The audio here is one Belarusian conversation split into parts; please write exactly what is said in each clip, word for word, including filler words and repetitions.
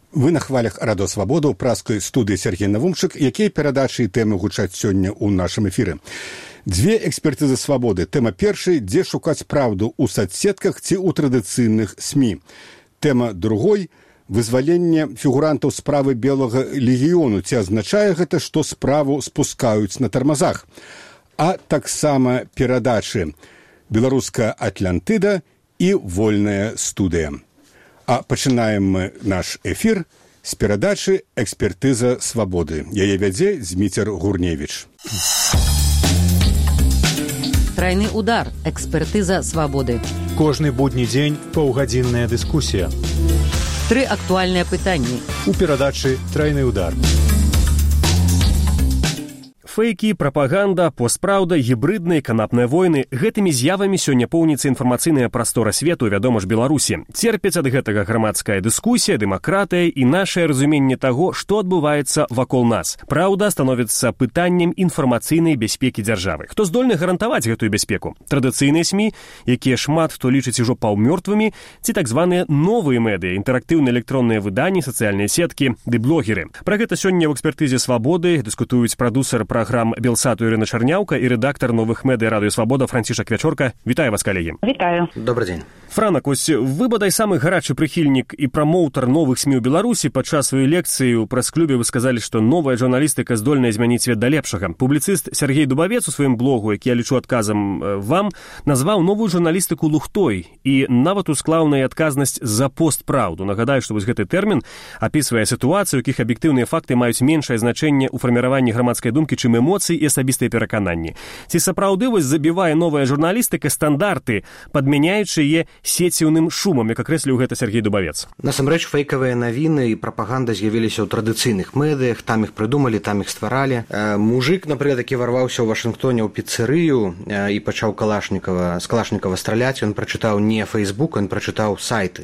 Вы на хвалях Радо Свабода ў праскай студыі Сергей Навумчык, якія перадачы і тэмы гучаць сёння ў нашым эфіры. Дзве экспертызы свабоды. Тэма першай, дзе шукаць праўду ў садсетках ці ў традыцыйных СМІ. Тэма другой, вызваленне фігурантаў справы Белага легіёну. Ці азначае гэта, што справу спускаюць на тармазах? А таксама перадачы «Беларуская Атлантыда» і «Вольная студыя». А пачынаем мы наш эфір з перадачы «Экспертыза свабоды». Яе вядзе Зміцер Гурневіч. Трайны удар. Экспертыза свабоды. Кожны будні дзень паўгадзінная дыскусія. Тры актуальныя пытанні. У перадачы «Трайны удар». Фейкі, прапаганда, постпраўда, гібрыдныя, канапныя войны – гэтымі з'явамі сёння поўніцца інфармацыйная прастора свету, вядома ж, Беларусі. Церпяць ад гэтага грамадская дыскусія, дэмакратыя і нашае разуменне таго, што адбываецца вакол нас. Праўда становіцца пытаннем інфармацыйнай бяспекі дзяржавы. Хто здольны гарантаваць гэтую бяспеку? Традыцыйныя СМІ, якія шмат хто лічыць ужо паўмёртвымі, ці так званыя новыя медыа, інтэрактыўныя электронныя выданні, сацыяльныя сеткі ды блогеры. Пра гэта сёння ў экспертызе свабоды дыскутуюць прадусер программ Белсату Ірына Чарняўка і рэдактар новых медыа Радыё Свабода Францішак Вячорка. Вітаю вас, калегі. Вітаю. Добрый дзень. Франак, ось вы, бадай, самы гарачы прыхільнік і прамоўтар новых СМІ ў Беларусі. Падчас сваёй лекцыі ў прэс-клубе вы сказалі, што новая журналістыка здольная змяніць свет да лепшага. Публіцыст Сергей Дубавец у сваім блогу, які я лічу адказам вам, назваў новую журналістыку лухтой і нават усклаў на адказнасць за постпраўду. Нагадаю, што вось гэты тэрмін апісвае сітуацыю, у якіх аб'ектыўныя факты маюць меншае значэнне ў фарміраванні грамадскай думкі, чым эмоцыі і асабістыя перакананні. Ці сапраўды вось забівае новая журналістыка стандарты, падмяняючы яе сеціўным шумам, як акрэсліў гэта Сергей Дубавец? Насамрэч, фейкавыя навіны і прапаганда з'явіліся ў традыцыйных медыях, там іх прыдумалі, там іх стваралі. Мужик, напрыклад, які варваўся ў Вашынгтоне ў піцэрыю і пачаў Калашнікава, з Калашнікава страляць, ён прачытаў не Фейсбук, ён прачытаў сайты.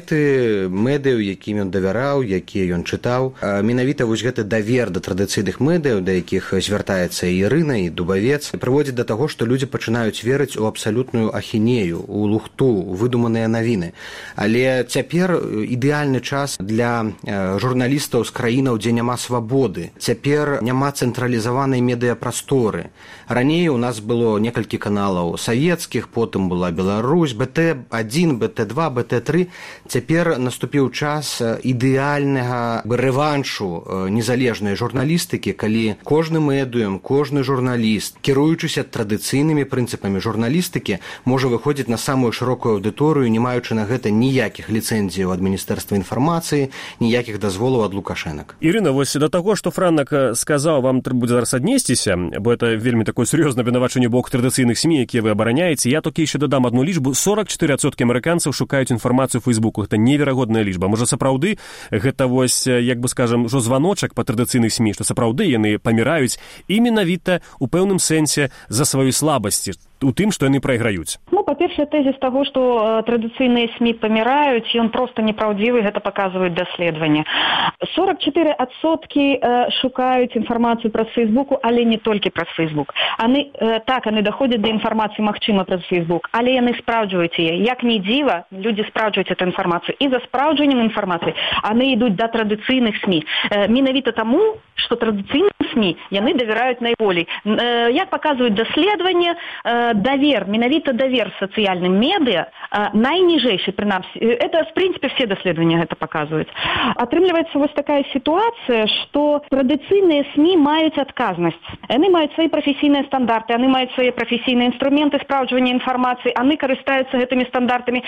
Сайты медыяў, якім ён давяраў, якія ён чытаў. Менавіта вось гэты давер да традыцыйных медыяў, да якіх звяртаецца і Ірына, і Дубавец, прыводзіць да таго, што людзі пачынаюць верыць у абсалютную ахінею, у лухту, выдуманыя навіны. Але цяпер ідэальны час для журналістаў з краінаў, дзе няма свабоды. Цяпер няма цэнтралізаванай медыяпрасторы. Раней у нас было некалькі каналаў савецкіх, потым была Беларусь, бэ тэ адзін, бэ тэ два, бэ тэ тры. Цяпер наступіў час ідэальнага рэваншу незалежнай журналістыкі, калі кожны медыум, кожны журналіст, кіруючыся традыцыйнымі прынцыпамі журналістыкі, можа выходзіць на самую шырокую аўдыторыю, не маючы на гэта ніякіх ліцэнзіяў ад Міністэрства інфармацыі, ніякіх дазволаў ад лукашэнак. Ірына, вось да таго, што Франак сказаў, вам трэба будзе зараз аднесціся, бо это вельмі такое сур'ёзнае абвінавачанне бок традыцыйных СМІ, якія вы абараняеце. Я толькі яшчэ дадам адну лічбу. сорок чатыры адсоткі амерыканцаў шукаюць інфармацыю ў Фейсбуку. Гэта неверагодная лічба. Можа, сапраўды гэта вось, як бы скажам, ужо званочак па традыцыйных СМІ, што сапраўды яны паміраюць і менавіта у пэўным сэнсе за сваю слабасці, у тым, што яны прайграюць. Ну, па-першае, тэзіс таго, што традыцыйныя СМІ паміраюць, ён проста непраўдзівы, гэта паказваюць даследаванні. сорок чатыры адсоткі шукаюць інфармацыю праз Фейсбуку, але не толькі праз Фейсбук. Аны, так, яны даходзяць да інфармацыі, магчыма, праз Фейсбук, але яны спраўджваюць яе. Як ні дзіва, людзі спраўджваюць эту інфармацыю. І за спраўджваннем інфармацыі яны ідуць да традыцыйных СМІ. Менавіта таму, што традыцыйныя СМІ яны давяраюць найболей. Як паказваюць даследаванні, давер, менавіта давер сацыяльным медыа найніжэйшы, прынамсі. Это, в прынцыпе, все даследаванні гэта паказваюць. Атрымліваецца вось такая сітуацыя, што традыцыйныя СМІ маюць адказнасць. Яны маюць свае прафесійныя стандарты, яны маюць свае прафесійныя інструменты спраўджвання інфармацыі, яны карыстаюцца гэтымі стандартамі.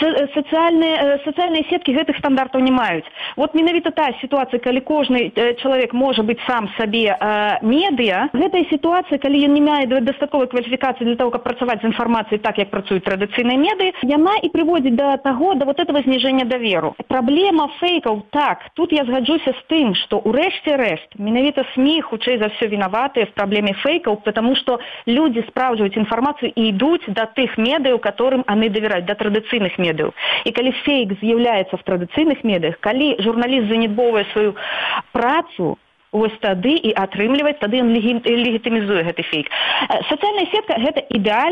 Сацыяльныя, сацыяльныя сеткі гэтых стандартаў не маюць. Вот менавіта тая сітуацыя, калі кожны чалавек можа быць сам сабе медыа, гэтая сітуацыя, калі ён не мае дастатковай кваліфікацыі для того, каб працаваць з інфармацыяй так, як працуюць традыцыйныя медыа, яна і прыводзіць да таго, да вот этого зніжэння даверу. Праблема фейкаў, так, тут я згаджуся з тым, што ў рэшце рэшт менавіта СМІ хутчэй за ўсё вінаватыя в праблеме фейкаў, потому што людзі спраўджваюць інфармацыю і ідуць да тых медыяў, которым яны давяраюць, да традыцыйных медыяў. І калі фейк з'яўляецца в традыцыйных медыях, калі журналіст занядбоўвае сваю працу, вось тады і атрымліваць, тады ён легітымізуе гэты фейк. Сацыяльная сетка – гэта ідэальная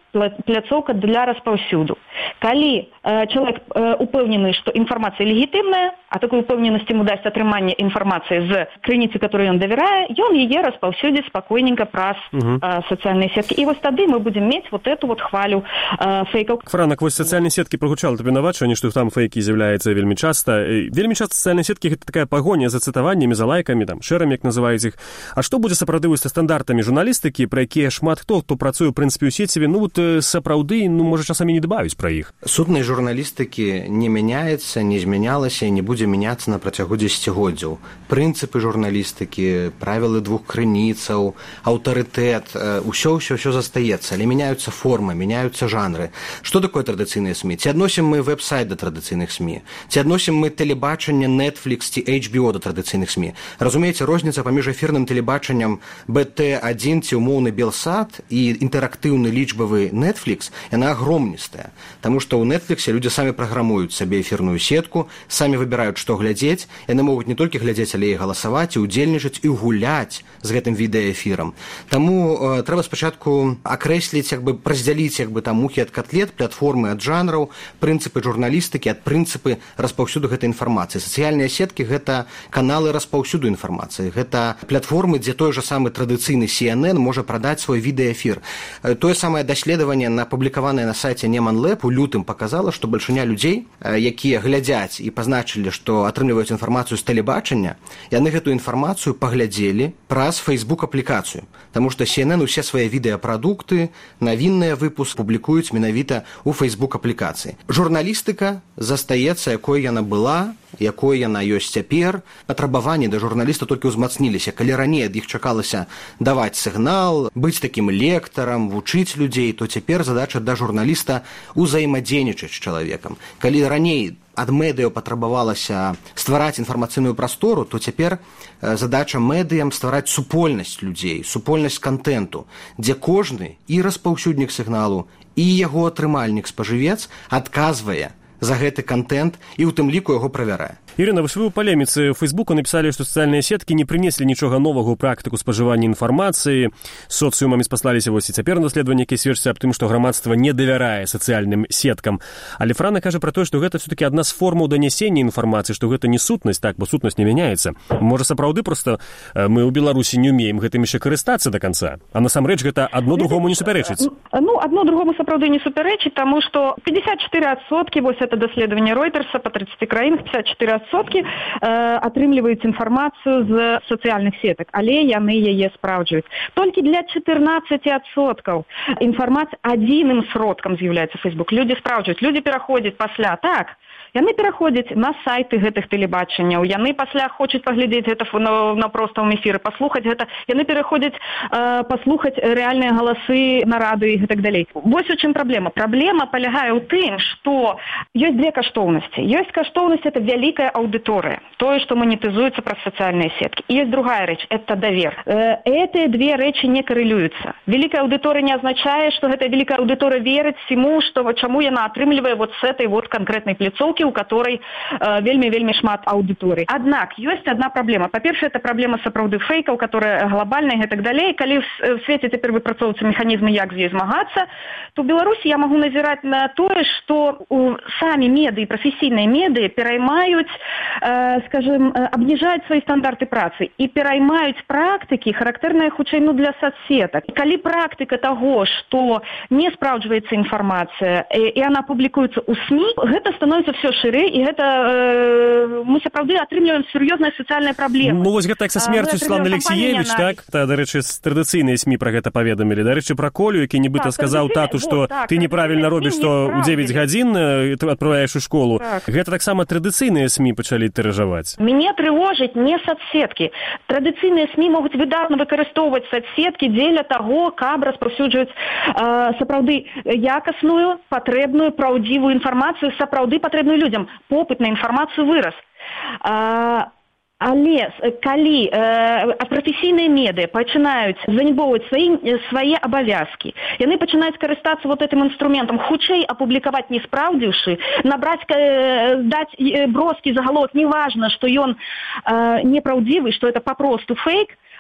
пляцоўка для распаўсюду. Калі э, чалавек э, упэўнены, што інфармацыя легітымная, а такую упэўненасць ему дасць атрыманне інфармацыі з крыніцы, которой ён давярае, ён яе распаўсюдзіць спакойненька праз uh-huh. э, сацыяльныя сеткі. І вось тады мы будзем мець вот эту вот хвалю э, фейкаў. Франак, вось сацыяльныя сеткі прагучала табе навачванне, што там фейкі з'яўляецца вельмі часта. Вельмі часта сацыяльныя сеткі гэта такая пагоня за цытаваннямі, за лайкамі, там шэрамі, як называюць іх. А што будзе сапраўды вось са стандартамі журналістыкі, пра якія шмат хто, хто працуе ў прынцыпе ў сеціве, ну вот сапраўды, ну можа часамі не дбаюць пра іх. Сутнасць журналістыкі не мяняецца, не змянялася і не будзе мяняцца на працягу дзесяцігоддзяў. Прынцыпы журналістыкі, правілы двух крыніцаў, аўтарытэт, усё ўсё ўсё застаецца, але мяняюцца формы, мяняюцца жанры. Што такое традыцыйныя СМІ? Ці адносім мы вэб-сайт да традыцыйных СМІ? Ці адносім мы тэлебачанне Netflix ці эйч би о да традыцыйных СМІ? Разумееце, розніца паміж эфірным тэлебачаннем бэ тэ адзін ці умоўны Белсат і інтэрактыўны лічбавы Netflix, яна агромністая. Таму што ў Netflix людзі самі праграмуюць сабе эфірную сетку, самі выбіраюць, што глядзець. Яны могуць не толькі глядзець, але і галасаваць, і ўдзельнічаць, і гуляць з гэтым відэаэфірам. Таму э, трэба спачатку акрэсліць, як бы раздзяліць як бы там мухі ад котлет, платформы ад жанраў, прынцыпы журналістыкі ад прынцыпы распаўсюду гэтай інфармацыі. Сацыяльныя сеткі гэта каналы распаўсюду інфармацыі. Гэта платформы, дзе той жа самы традыцыйны Си Эн Эн можа прадаць свой відэаэфір. Тое самае даследаванне, апублікаванае на сайце Неманлэб у лютым паказала, што бальшыня людзей, якія глядзяць і пазначылі, што атрымліваюць інфармацыю з тэлебачання, яны гэтую інфармацыю паглядзелі праз Facebook-аплікацыю. Таму што Си Эн Эн усе свае відэапрадукты, навінныя выпуск публікуюць менавіта ў Facebook-аплікацыі. Журналістыка застаецца, якой яна была, якой яна ёсць цяпер. Патрабаванні да журналіста толькі ўзмацніліся. Калі раней ад іх чакалася даваць сігнал, быць такім лектарам, вучыць людзей, то цяпер задача да журналіста ўзаемадзейнічаць з чалавекам. Калі раней ад медыяў патрабавалася ствараць інфармацыйную прастору, то цяпер задача медыям ствараць супольнасць людзей, супольнасць кантэнту, дзе кожны і распаўсюднік сігналу, і яго атрымальнік спажывец адказвае за гэты контент і ў тым ліку яго правярае. Ірына, вы ў палеміцы ў Фейсбуку напісалі, што сацыяльныя сеткі не прынеслі нічога новага ў практыку спажывання інфармацыі. Соцыумамі спаслаліся вось і цяпер даследаванні, якія сведчаць аб тым, што грамадства не давярае сацыяльным сеткам. Але Франа кажа пра тое, што гэта все-таки адна з формаў данясення інфармацыі, што гэта не сутнасць, так, бо сутнасць не мяняецца. Можа, сапраўды проста мы ў Беларусі не ўмеем гэтым яшчэ карыстацца да канца, а насамрэч гэта адно другому не супярэчыць. Ну, адно другому сапраўды не супярэчыць, таму што пятьдесят четыре адсоткі, вось это даследаванне Ройтерса па тридцати краінах, пятьдесят четыре адсоткі э, атрымліваюць інфармацыю з сацыяльных сетак, але яны яе спраўджваюць. Толькі для чатырнаццати адсоткаў інфармацыя адзіным сродкам з'яўляецца Facebook. Людзі спраўджваюць, людзі пераходзяць пасля, так, яны пераходзяць на сайты гэтых тэлебачанняў, яны пасля хочуць паглядзець гэта на, на простым эфіры, паслухаць гэта, яны пераходзяць э, паслухаць рэальныя галасы на радыё і так далей. Вось у чым праблема. Праблема палягае ў тым, што ёсць две каштоўнасці. Ёсць каштоўнасць — это вялікая аўдыторыя, тое, што манетызуецца праз сацыяльныя сеткі. І ёсць другая рэч — это давер. Э, Гэтыя две рэчы не карэлююцца. Великая аўдыторыя не азначае, што гэтая великая аўдыторыя верыць всему, што чаму яна атрымлівае вот с этой вот канкрэтнай пляцоўкі, у которой э, вельмі-вельмі шмат аўдыторый. Аднак ёсць одна праблема. Па-першае, это праблема сапраўды фейкаў, которая глобальная і так далей. Калі в свеце цяпер выпрацоўваюцца механізмы, як з ёй змагацца, то ў Беларусі я магу назіраць на тое, што самі медыі, прафесійныя медыі пераймаюць, э, скажем, абніжаюць свае стандарты працы і пераймаюць практыкі, характэрныя хутчэй ну для соцсетак. І калі практыка таго, што не спраўджваецца інфармацыя і, і она публікуецца ў СМІ, гэта становіцца все шырэй, і гэта э, мы сапраўды атрымліваем сур'ёзныя сацыяльныя праблемы. Ну вось гэта як са смерцю Светланы Алексіевіч, так? Та, дарэчы, традыцыйныя СМІ пра гэта паведамілі. Дарэчы, пра Колю, які нібыта так, сказаў тату, што вот, так, ты неправільна робіш, што ў дзевяць гадзін ты адправляеш у школу. Так. Гэта таксама традыцыйныя СМІ пачалі тыражаваць. Мяне трывожыць не соцсеткі. Традыцыйныя СМІ могуць выдатна выкарыстоўваць соцсеткі дзеля таго, каб распаўсюджваць э, сапраўды якасную, патрэбную, праўдзівую інфармацыю, сапраўды патрэбную людзям. Попыт на інфармацыю вырас. А, але калі э, прафесійныя медыа пачынаюць занібоўваць свае, свае абавязкі, яны пачынаюць карыстацца вот этим інструментам, хутчэй апублікаваць не спраўдзіўшы, набраць, э, даць броскі загаловак, неважна, што ён э, непраўдзівы, што это папросту фейк,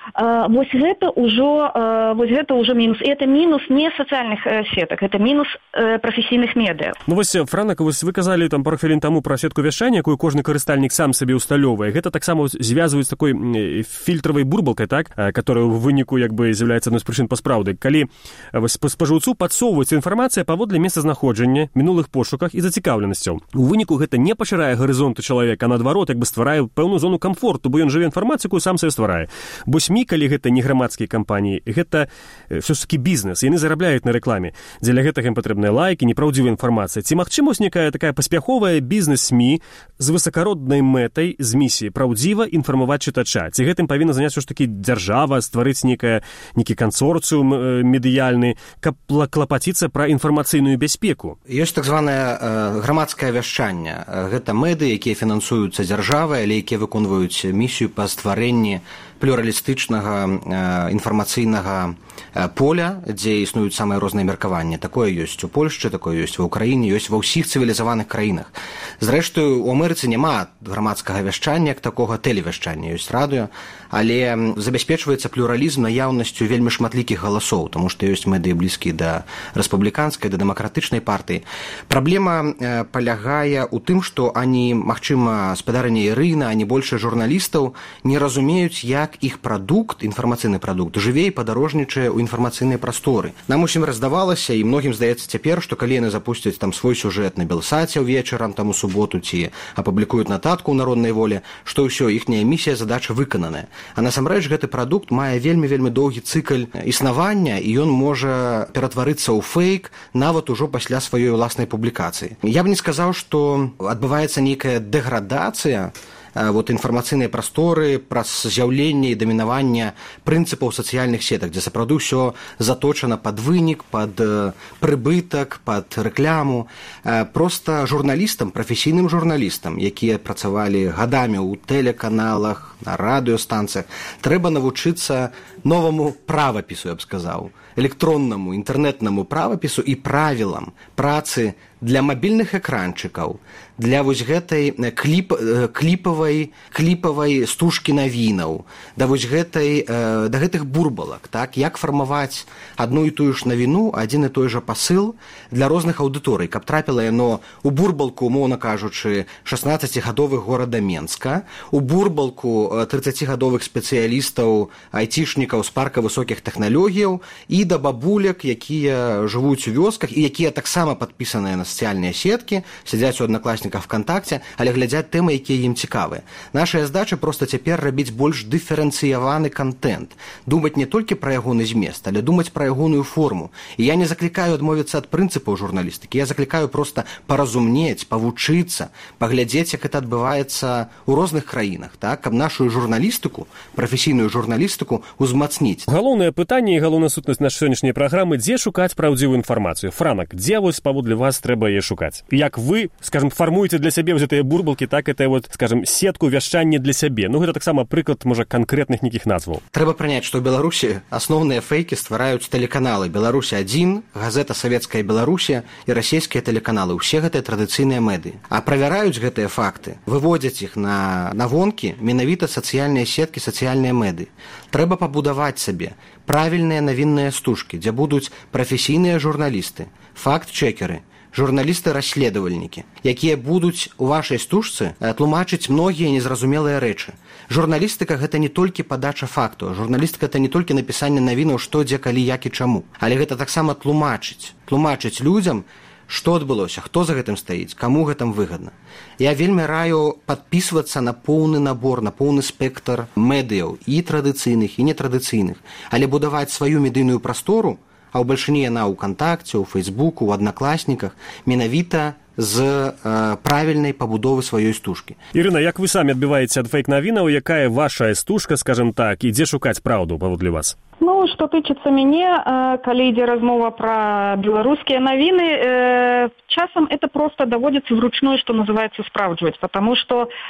Вось гэта ўжо вось гэта ўжо мінус. І это мінус не сацыяльных сетак, это мінус прафесійных медыа. Ну вось, Франак, вось вы казалі там пару хвілін таму пра сетку вяшчання, якую кожны карыстальнік сам сабе ўсталёўвае. Гэта таксама звязваюць з такой фільтравай бурбалкай, так, которая ў выніку як бы з'яўляецца адной з прычын паспраўды. Калі спажыўцу падсоўваецца інфармацыя паводле месцазнаходжання, мінулых пошуках і зацікаўленасцяў. У выніку гэта не пашырае гарызонты чалавека, а наадварот, як бы стварае пэўную зону камфорту, бо ён жыве інфармацыю, якую сам сабе стварае. Бо СМІ, калі гэта не грамадскія кампаніі, гэта ўсё ж такі бізнес, яны зарабляюць на рэкламе. Дзеля гэтага ім патрэбныя лайкі, непраўдзівая інфармацыя. Ці магчыма некая такая паспяховая бізнес-СМІ з высакароднай мэтай, з місіяй праўдзіва інфармаваць чытача? Ці гэтым павінна заняцца ўсё ж такі дзяржава, стварыць некая, некі кансорцыум медыяльны, каб клапаціцца пра інфармацыйную бяспеку? Ёсць так званае э, грамадскае вяшчанне. Гэта мэды, якія фінансуюцца дзяржавай, але якія выконваюць місію па стварэнні плюралістычнага э, інфармацыйнага э, поля, дзе існуюць самыя розныя меркаванні. Такое ёсць у Польшчы, такое ёсць ва ўкраіне, ёсць ва ўсіх цывілізаваных краінах. Зрэшты, у Амерыцы няма грамадскага вяшчання, як такога тэлевяшчання, ёсць радыё, але забяспечваецца плюралізм наяўнасцю вельмі шматлікіх галасоў, таму што ёсць медыі блізкія да рэспубліканскай, да дэмакратычнай партыі. Праблема э, палягае ў тым, што ані, магчыма, спадарыня Ірына, ані большыя журналістаў не разумеюць, як іх прадукт, інфармацыйны прадукт, жыве і падарожнічае ў інфармацыйнай прасторы. Нам усім раздавалася, і многім здаецца цяпер, што калі яны запусцяць там свой сюжэт на Белсаце ўвечарам, там у суботу, ці апублікуюць нататку ў народнай волі, што ўсё, іхняя місія, задача выкананая. А насамрэч гэты прадукт мае вельмі-вельмі доўгі цыкл існавання, і ён можа ператварыцца ў фейк нават ужо пасля сваёй уласнай публікацыі. Я б не сказаў, што адбываецца нейкая дэградацыя вот інфармацыйнай прасторы праз з'яўленне і дамінаванне прынцыпаў сацыяльных сетак, дзе сапраўды ўсё заточана пад вынік, пад прыбытак, пад рэкляму. Проста журналістам, прафесійным журналістам, якія працавалі гадамі ў тэлеканалах, на радыёстанцыях, трэба навучыцца новаму правапісу, я б сказаў, электроннаму, інтэрнэтнаму правапісу і правілам працы для мабільных экранчыкаў, для вось гэтай кліп, кліпавай, кліпавай стужкі навінаў, да вось гэтай, да гэтых бурбалак, так, як фармаваць адну і тую ж навіну, адзін і той жа пасыл для розных аўдыторый, каб трапіла яно у бурбалку, умоўна кажучы, шаснаццацігадовых горада Менска, у бурбалку трыццацігадовых спецыялістаў, айцішнікаў з парка высокіх тэхналогіяў і да бабуляк, якія жывуць у вёсках і якія таксама падпісаныя на сацыяльныя сеткі, сядзяць у аднакласніках ВКонтакце, але глядзяць тэмы, якія ім цікавыя. Нашая задача проста цяпер рабіць больш дыферэнцыяваны кантэнт, думаць не толькі пра ягоны змест, але думаць пра ягоную форму. І я не заклікаю адмовіцца ад прынцыпаў журналістыкі, я заклікаю проста паразумнець, павучыцца, паглядзець, як гэта адбываецца ў розных краінах, так, каб нашу журналістыку, прафесійную журналістыку узмацніць. Галоўнае пытанне і галоўная сутнасць нашай сённяшняй праграмы, дзе шукаць праўдзівую інфармацыю? Франак, дзе вось паводле вас трэба яе шукаць? Як вы, скажем, фармуеце для сябе вось гэтыя бурбалкі, так, это вот, скажем, сетку вяшчання для сябе. Ну, гэта таксама прыклад, можа, канкрэтных нейкіх назваў. Трэба прыняць, што ў Беларусі асноўныя фейкі ствараюць тэлеканалы. Беларусь адзін, газета «Савецкая Беларусія» і расійскія тэлеканалы. Усе гэтыя традыцыйныя медыі. А правяраюць гэтыя факты, выводзяць іх на, на вонкі менавіта сацыяльныя сеткі, сацыяльныя медыі. Трэба пабудаваць сабе правільныя навінныя стужкі, дзе будуць прафесійныя журналісты, факт-чекеры, журналісты-расследавальнікі, якія будуць у вашай стужцы тлумачыць многія незразумелыя рэчы. Журналістыка – гэта не толькі падача факту, журналістыка – гэта не толькі напісанне навінаў, што, дзе, калі, як і чаму, але гэта таксама тлумачыць, тлумачыць людзям, што адбылося, хто за гэтым стаіць, каму гэтым выгадна. Я вельмі раю падпісвацца на поўны набор, на поўны спектр медыяў, і традыцыйных, і нетрадыцыйных, але будаваць сваю медыйную прастору, а ў бальшыні яна ў Кантакце, ў Фейсбуку, ў Аднакласніках, менавіта з э, правільнай пабудовы сваёй стужкі. Ірына, як вы самі адбіваеце ад фейк-навінаў, якая ваша стужка, скажем так, і дзе шукаць праўду паводле вас? Ну, што тычыцца мяне, калі ідзе размова пра беларускія навіны, э, часам это просто даводзіцца вручную, што называецца, спраўджваць, потому што э,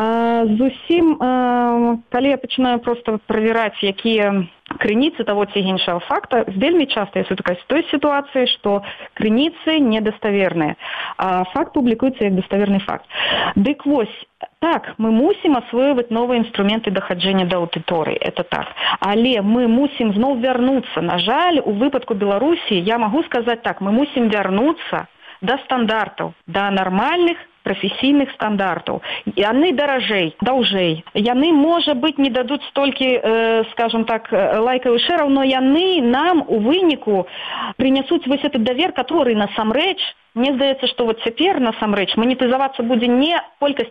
зусім, э, калі я пачынаю просто правяраць, якія крыніцы таго ці іншага факта, вельмі часта я сутыкаюся з той сітуацыі, што крыніцы недаставерныя, а факт публікуецца як даставерны факт. Дык вось, Так, мы мусім асвоюваць новыя інструменты дахаджэння да аўдыторыі, это так. Але мы мусім зноў вярнуцца. На жаль, у выпадку Беларусі я магу сказаць так, мы мусім вярнуцца да стандартаў, да нармальных прафесійных стандартаў. Яны даражэй, даўжэй. Яны, можа быць, не дадуць столькі, э, скажем так, лайкаў і шэраў, но яны нам у выніку прынясуць вось этот давер, который насамрэч, мне здаецца, што вот цяпер насамрэч манетызавацца будзе не колькасць